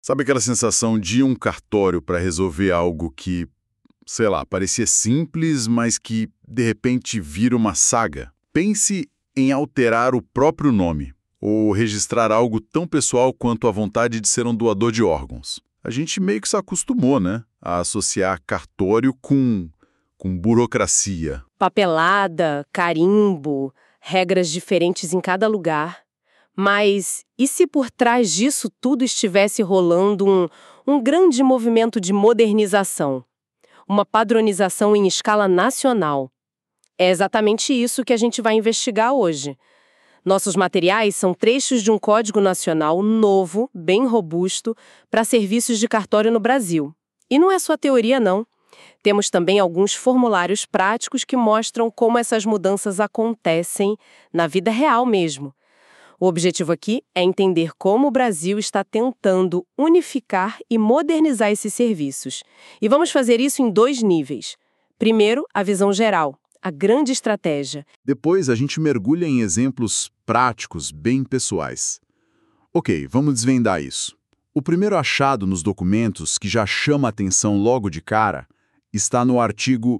Sabe aquela sensação de ir a um cartório para resolver algo que, sei lá, parecia simples, mas que de repente vira uma saga? Pense em alterar o próprio nome ou registrar algo tão pessoal quanto a vontade de ser um doador de órgãos. A gente meio que se acostumou, né, a associar cartório com burocracia. Papelada, carimbo, regras diferentes em cada lugar. Mas e se por trás disso tudo estivesse rolando um grande movimento de modernização? Uma padronização em escala nacional? É exatamente isso que a gente vai investigar hoje. Nossos materiais são trechos de um código nacional novo, bem robusto, para serviços de cartório no Brasil. E não é só teoria, não. Temos também alguns formulários práticos que mostram como essas mudanças acontecem na vida real mesmo. O objetivo aqui é entender como o Brasil está tentando unificar e modernizar esses serviços. E vamos fazer isso em 2 níveis. Primeiro, a visão geral, a grande estratégia. Depois, a gente mergulha em exemplos práticos, bem pessoais. Ok, vamos desvendar isso. O primeiro achado nos documentos, que já chama a atenção logo de cara, está no artigo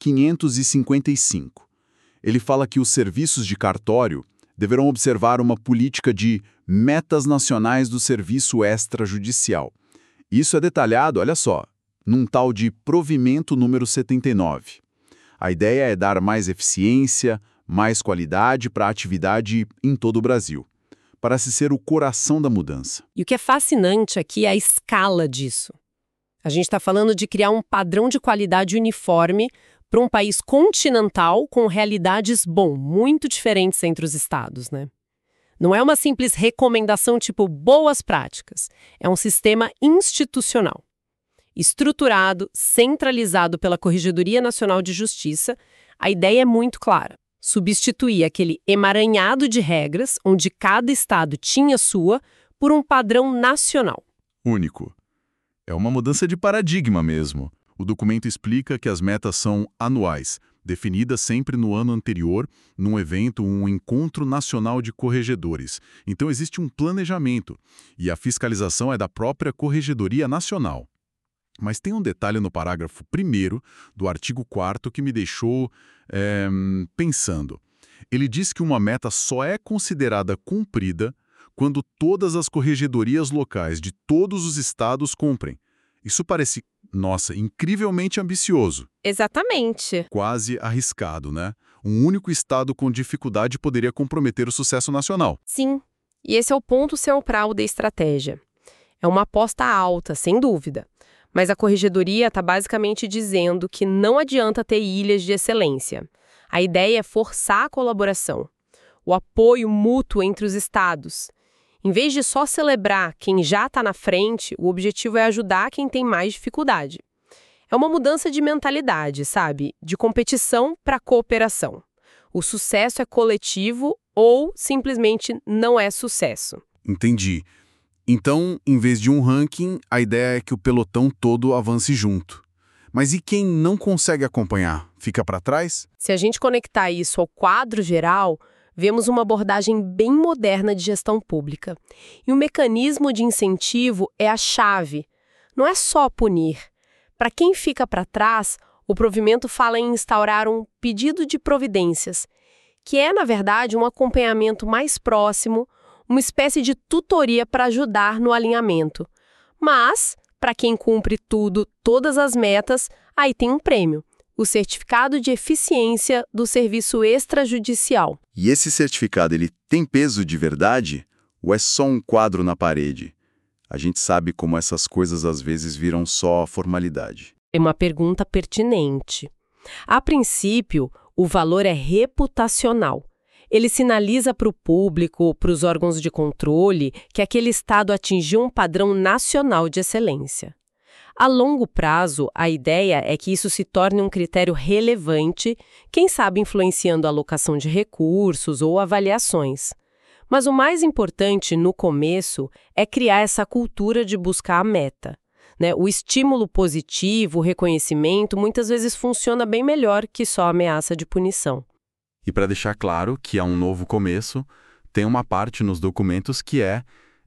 555. Ele fala que os serviços de cartório deverão observar uma política de metas nacionais do serviço extrajudicial. Isso é detalhado, olha só, num tal de provimento número 79. A ideia é dar mais eficiência, mais qualidade para a atividade em todo o Brasil. Parece ser o coração da mudança. E o que é fascinante aqui é a escala disso. A gente está falando de criar um padrão de qualidade uniforme para um país continental com realidades, muito diferentes entre os estados, né? Não é uma simples recomendação tipo boas práticas. É um sistema institucional. Estruturado, centralizado pela Corregedoria Nacional de Justiça, a ideia é muito clara. Substituir aquele emaranhado de regras, onde cada estado tinha sua, por um padrão nacional. Único. É uma mudança de paradigma mesmo. O documento explica que as metas são anuais, definidas sempre no ano anterior, num evento, um encontro nacional de corregedores. Então existe um planejamento, e a fiscalização é da própria Corregedoria Nacional. Mas tem um detalhe no parágrafo 1º do artigo 4º que me deixou pensando. Ele diz que uma meta só é considerada cumprida quando todas as corregedorias locais de todos os estados cumprem. Isso parece, nossa, incrivelmente ambicioso. Exatamente. Quase arriscado, né? Um único estado com dificuldade poderia comprometer o sucesso nacional. Sim, e esse é o ponto central da estratégia. É uma aposta alta, sem dúvida. Mas a Corregedoria está basicamente dizendo que não adianta ter ilhas de excelência. A ideia é forçar a colaboração, o apoio mútuo entre os estados. Em vez de só celebrar quem já está na frente, o objetivo é ajudar quem tem mais dificuldade. É uma mudança de mentalidade, sabe? De competição para cooperação. O sucesso é coletivo ou simplesmente não é sucesso. Entendi. Então, em vez de um ranking, a ideia é que o pelotão todo avance junto. Mas e quem não consegue acompanhar? Fica para trás? Se a gente conectar isso ao quadro geral, vemos uma abordagem bem moderna de gestão pública. E o mecanismo de incentivo é a chave. Não é só punir. Para quem fica para trás, o provimento fala em instaurar um pedido de providências, que é, na verdade, um acompanhamento mais próximo, uma espécie de tutoria para ajudar no alinhamento. Mas, para quem cumpre tudo, todas as metas, aí tem um prêmio. O certificado de eficiência do serviço extrajudicial. E esse certificado, ele tem peso de verdade? Ou é só um quadro na parede? A gente sabe como essas coisas às vezes viram só formalidade. É uma pergunta pertinente. A princípio, o valor é reputacional. Ele sinaliza para o público, para os órgãos de controle, que aquele estado atingiu um padrão nacional de excelência. A longo prazo, a ideia é que isso se torne um critério relevante, quem sabe influenciando a alocação de recursos ou avaliações. Mas o mais importante, no começo, é criar essa cultura de buscar a meta. O estímulo positivo, o reconhecimento, muitas vezes funciona bem melhor que só a ameaça de punição. E para deixar claro que há um novo começo, tem uma parte nos documentos que é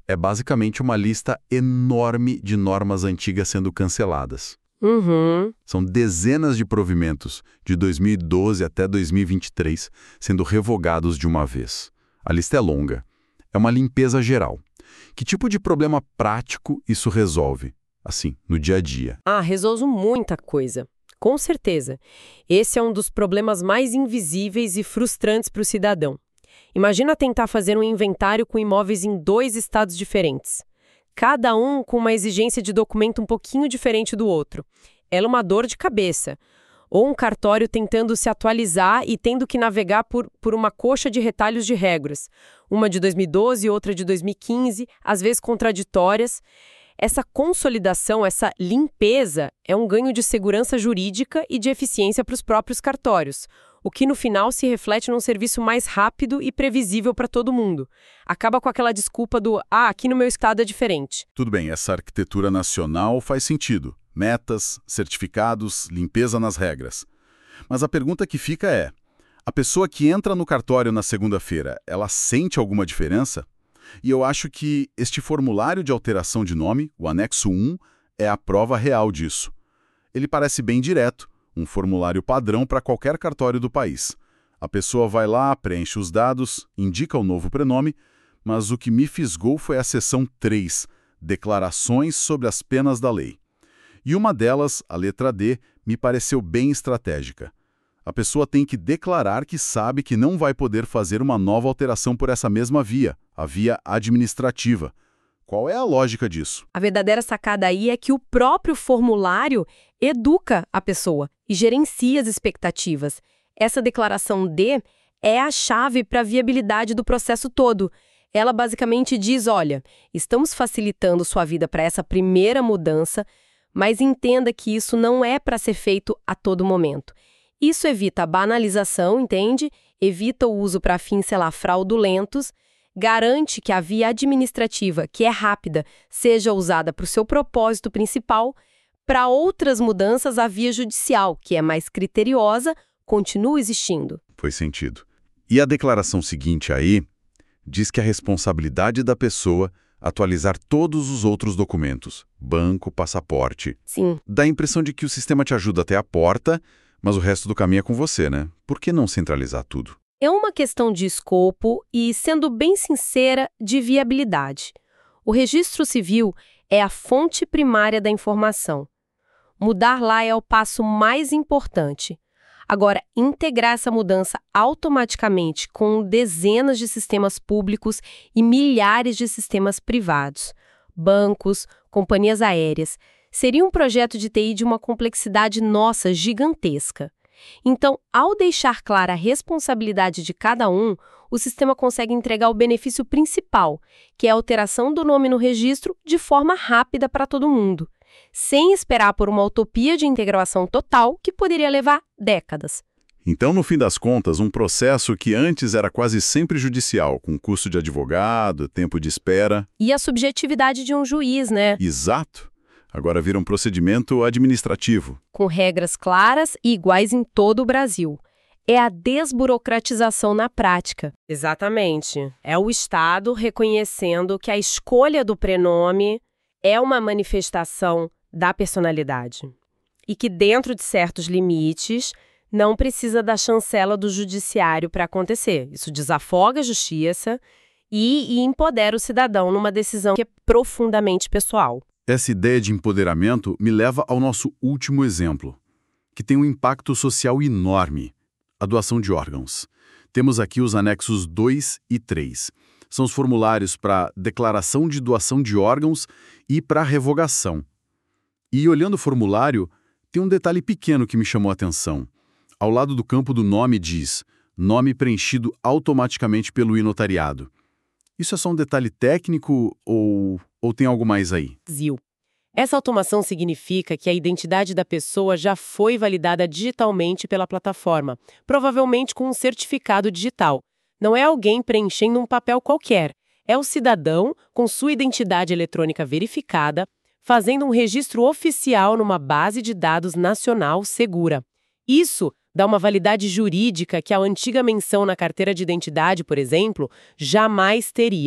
É basicamente uma lista enorme de normas antigas sendo canceladas. Uhum. São dezenas de provimentos, de 2012 até 2023, sendo revogados de uma vez. A lista é longa. É uma limpeza geral. Que tipo de problema prático isso resolve? Assim, no dia a dia. Resolve muita coisa. Com certeza. Esse é um dos problemas mais invisíveis e frustrantes para o cidadão. Imagina tentar fazer um inventário com imóveis em 2 estados diferentes. Cada um com uma exigência de documento um pouquinho diferente do outro. Ela é uma dor de cabeça. Ou um cartório tentando se atualizar e tendo que navegar por uma coxa de retalhos de regras. Uma de 2012 e outra de 2015, às vezes contraditórias. Essa consolidação, essa limpeza, é um ganho de segurança jurídica e de eficiência para os próprios cartórios, o que no final se reflete num serviço mais rápido e previsível para todo mundo. Acaba com aquela desculpa do aqui no meu estado é diferente. Tudo bem, essa arquitetura nacional faz sentido. Metas, certificados, limpeza nas regras. Mas a pergunta que fica é, a pessoa que entra no cartório na segunda-feira, ela sente alguma diferença? E eu acho que este formulário de alteração de nome, o anexo 1, é a prova real disso. Ele parece bem direto, um formulário padrão para qualquer cartório do país. A pessoa vai lá, preenche os dados, indica o novo prenome, mas o que me fisgou foi a seção 3, Declarações sobre as penas da lei. E uma delas, a letra D, me pareceu bem estratégica. A pessoa tem que declarar que sabe que não vai poder fazer uma nova alteração por essa mesma via, a via administrativa. Qual é a lógica disso? A verdadeira sacada aí é que o próprio formulário educa a pessoa e gerencia as expectativas. Essa declaração D é a chave para a viabilidade do processo todo. Ela basicamente diz, olha, estamos facilitando sua vida para essa primeira mudança, mas entenda que isso não é para ser feito a todo momento. Isso evita a banalização, entende? Evita o uso para fins, fraudulentos, garante que a via administrativa, que é rápida, seja usada para o seu propósito principal. Para outras mudanças, a via judicial, que é mais criteriosa, continua existindo. Faz sentido. E a declaração seguinte aí diz que a responsabilidade da pessoa atualizar todos os outros documentos, banco, passaporte. Sim. Dá a impressão de que o sistema te ajuda até a porta, mas o resto do caminho é com você, né? Por que não centralizar tudo? É uma questão de escopo e, sendo bem sincera, de viabilidade. O registro civil é a fonte primária da informação. Mudar lá é o passo mais importante. Agora, integrar essa mudança automaticamente com dezenas de sistemas públicos e milhares de sistemas privados, bancos, companhias aéreas, seria um projeto de TI de uma complexidade nossa gigantesca. Então, ao deixar clara a responsabilidade de cada um, o sistema consegue entregar o benefício principal, que é a alteração do nome no registro de forma rápida para todo mundo, sem esperar por uma utopia de integração total que poderia levar décadas. Então, no fim das contas, um processo que antes era quase sempre judicial, com custo de advogado, tempo de espera... E a subjetividade de um juiz, né? Exato. Agora vira um procedimento administrativo. Com regras claras e iguais em todo o Brasil. É a desburocratização na prática. Exatamente. É o Estado reconhecendo que a escolha do prenome é uma manifestação da personalidade. E que dentro de certos limites não precisa da chancela do judiciário para acontecer. Isso desafoga a justiça e empodera o cidadão numa decisão que é profundamente pessoal. Essa ideia de empoderamento me leva ao nosso último exemplo, que tem um impacto social enorme, a doação de órgãos. Temos aqui os anexos 2 e 3. São os formulários para declaração de doação de órgãos e para revogação. E olhando o formulário, tem um detalhe pequeno que me chamou a atenção. Ao lado do campo do nome diz, nome preenchido automaticamente pelo notariado. Isso é só um detalhe técnico ou tem algo mais aí? Zil. Essa automação significa que a identidade da pessoa já foi validada digitalmente pela plataforma, provavelmente com um certificado digital. Não é alguém preenchendo um papel qualquer. É o cidadão, com sua identidade eletrônica verificada, fazendo um registro oficial numa base de dados nacional segura. Isso dá uma validade jurídica que a antiga menção na carteira de identidade, por exemplo, jamais teria.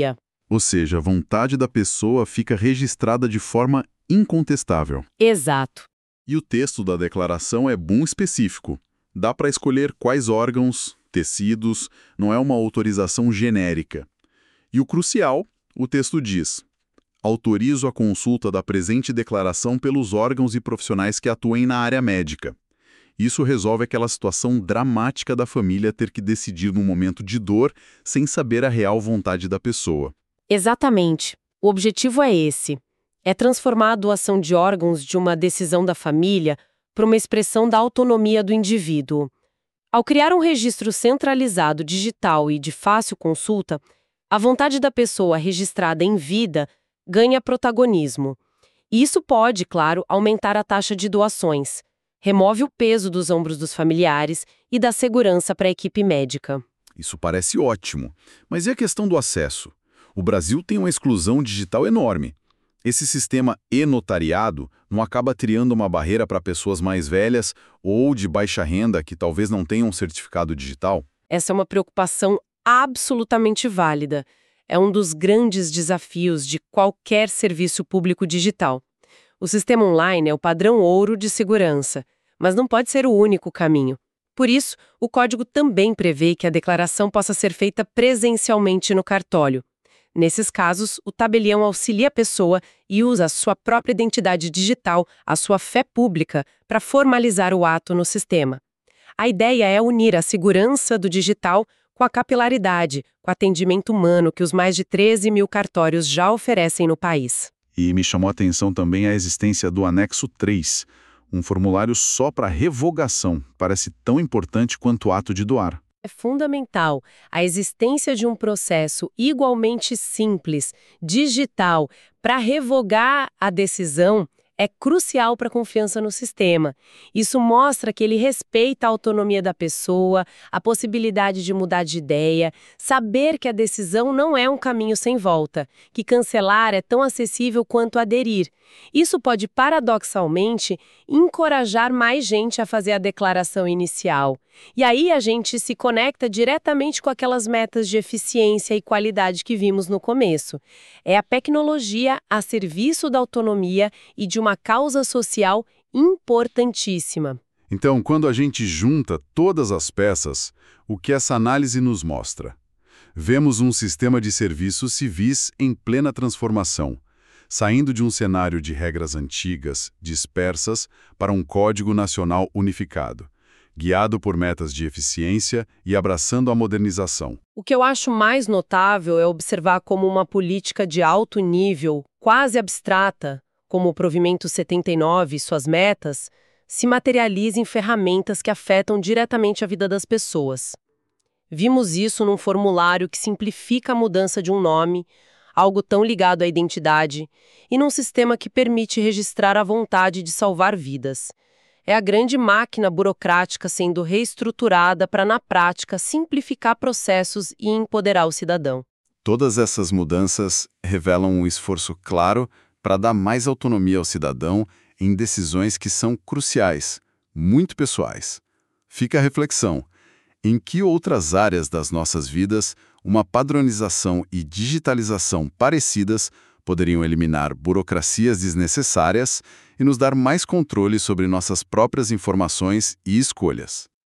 Ou seja, a vontade da pessoa fica registrada de forma incontestável. Exato. E o texto da declaração é bem específico. Dá para escolher quais órgãos, tecidos, não é uma autorização genérica. E o crucial, o texto diz: autorizo a consulta da presente declaração pelos órgãos e profissionais que atuem na área médica. Isso resolve aquela situação dramática da família ter que decidir num momento de dor sem saber a real vontade da pessoa. Exatamente. O objetivo é esse. É transformar a doação de órgãos de uma decisão da família para uma expressão da autonomia do indivíduo. Ao criar um registro centralizado, digital e de fácil consulta, a vontade da pessoa registrada em vida ganha protagonismo. E isso pode, claro, aumentar a taxa de doações, remove o peso dos ombros dos familiares e dá segurança para a equipe médica. Isso parece ótimo. Mas e a questão do acesso? O Brasil tem uma exclusão digital enorme. Esse sistema e-notariado não acaba criando uma barreira para pessoas mais velhas ou de baixa renda que talvez não tenham um certificado digital? Essa é uma preocupação absolutamente válida. É um dos grandes desafios de qualquer serviço público digital. O sistema online é o padrão ouro de segurança, mas não pode ser o único caminho. Por isso, o código também prevê que a declaração possa ser feita presencialmente no cartório. Nesses casos, o tabelião auxilia a pessoa e usa a sua própria identidade digital, a sua fé pública, para formalizar o ato no sistema. A ideia é unir a segurança do digital com a capilaridade, com o atendimento humano que os mais de 13 mil cartórios já oferecem no país. E me chamou a atenção também a existência do anexo 3, um formulário só para revogação. Parece tão importante quanto o ato de doar. É fundamental a existência de um processo igualmente simples, digital, para revogar a decisão. É crucial para a confiança no sistema. Isso mostra que ele respeita a autonomia da pessoa, a possibilidade de mudar de ideia, saber que a decisão não é um caminho sem volta, que cancelar é tão acessível quanto aderir. Isso pode, paradoxalmente, encorajar mais gente a fazer a declaração inicial. E aí a gente se conecta diretamente com aquelas metas de eficiência e qualidade que vimos no começo. É a tecnologia a serviço da autonomia e de uma causa social importantíssima. Então, quando a gente junta todas as peças, o que essa análise nos mostra? Vemos um sistema de serviços civis em plena transformação, saindo de um cenário de regras antigas, dispersas, para um código nacional unificado, guiado por metas de eficiência e abraçando a modernização. O que eu acho mais notável é observar como uma política de alto nível, quase abstrata, como o Provimento 79 e suas metas, se materializa em ferramentas que afetam diretamente a vida das pessoas. Vimos isso num formulário que simplifica a mudança de um nome, algo tão ligado à identidade, e num sistema que permite registrar a vontade de salvar vidas. É a grande máquina burocrática sendo reestruturada para, na prática, simplificar processos e empoderar o cidadão. Todas essas mudanças revelam um esforço claro para dar mais autonomia ao cidadão em decisões que são cruciais, muito pessoais. Fica a reflexão: em que outras áreas das nossas vidas uma padronização e digitalização parecidas poderiam eliminar burocracias desnecessárias e nos dar mais controle sobre nossas próprias informações e escolhas?